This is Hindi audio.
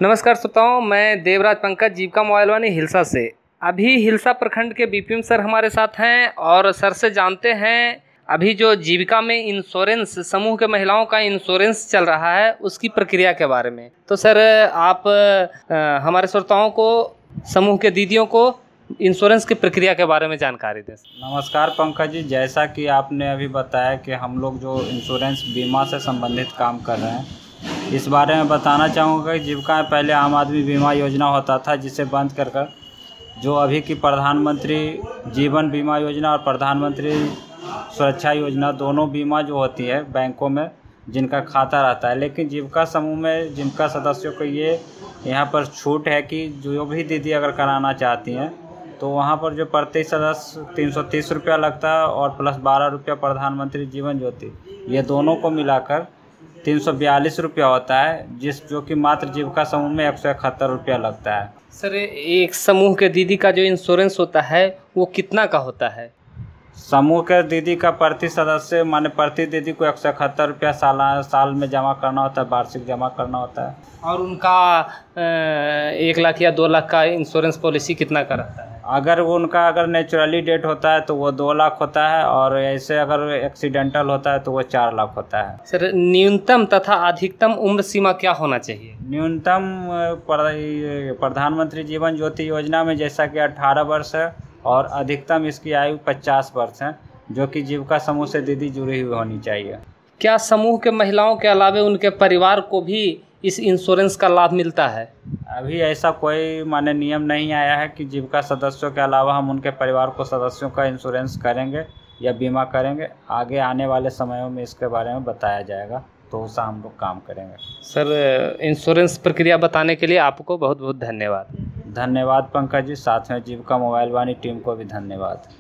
नमस्कार श्रोताओं, मैं देवराज पंकज जीविका मोबाइल वाणी हिलसा से। अभी हिलसा प्रखंड के बीपीएम सर हमारे साथ हैं और सर से जानते हैं अभी जो जीविका में इंश्योरेंस समूह के महिलाओं का इंश्योरेंस चल रहा है उसकी प्रक्रिया के बारे में। तो सर आप हमारे श्रोताओं को, समूह के दीदियों को इंश्योरेंस की प्रक्रिया के बारे में जानकारी दें। नमस्कार पंकज जी, जैसा कि आपने अभी बताया कि हम लोग जो इंश्योरेंस बीमा से संबंधित काम कर रहे हैं, इस बारे में बताना चाहूँगा कि जीविका में पहले आम आदमी बीमा योजना होता था, जिसे बंद कर जो अभी की प्रधानमंत्री जीवन बीमा योजना और प्रधानमंत्री सुरक्षा योजना, दोनों बीमा जो होती है बैंकों में जिनका खाता रहता है। लेकिन जीविका समूह में जिनका सदस्यों को ये यहाँ पर छूट है कि जो भी दीदी अगर कराना चाहती हैं तो वहाँ पर जो प्रति सदस्य 330 रुपया लगता है और प्लस 12 रुपया प्रधानमंत्री जीवन ज्योति, ये दोनों को मिलाकर 342 रुपया होता है, जो कि मात्र जीविका समूह में 171 रुपया लगता है। सर, एक समूह के दीदी का जो इंश्योरेंस होता है वो कितना का होता है? समूह के दीदी का प्रति सदस्य माने प्रति दीदी को 171 रुपया साल में जमा करना होता है, वार्षिक जमा करना होता है। और उनका 1 लाख या 2 लाख का इंश्योरेंस पॉलिसी कितना का रहता है? अगर नेचुरली डेथ होता है तो वो 2 लाख होता है, और ऐसे अगर एक्सीडेंटल होता है तो वो 4 लाख होता है। सर, न्यूनतम तथा अधिकतम उम्र सीमा क्या होना चाहिए? न्यूनतम प्रधानमंत्री जीवन ज्योति योजना में जैसा कि 18 वर्ष है और अधिकतम इसकी आयु 50 वर्ष है, जो कि जीविका समूह से दीदी जुड़ी हुई होनी चाहिए। क्या समूह के महिलाओं के अलावा उनके परिवार को भी इस इंश्योरेंस का लाभ मिलता है? अभी ऐसा कोई नियम नहीं आया है कि जीविका सदस्यों के अलावा हम उनके परिवार को सदस्यों का इंश्योरेंस करेंगे या बीमा करेंगे। आगे आने वाले समयों में इसके बारे में बताया जाएगा, तो उसका हम लोग काम करेंगे। सर, इंश्योरेंस प्रक्रिया बताने के लिए आपको बहुत बहुत धन्यवाद। धन्यवाद पंकज जी, साथ में जीविका मोबाइल वाणी टीम को भी धन्यवाद।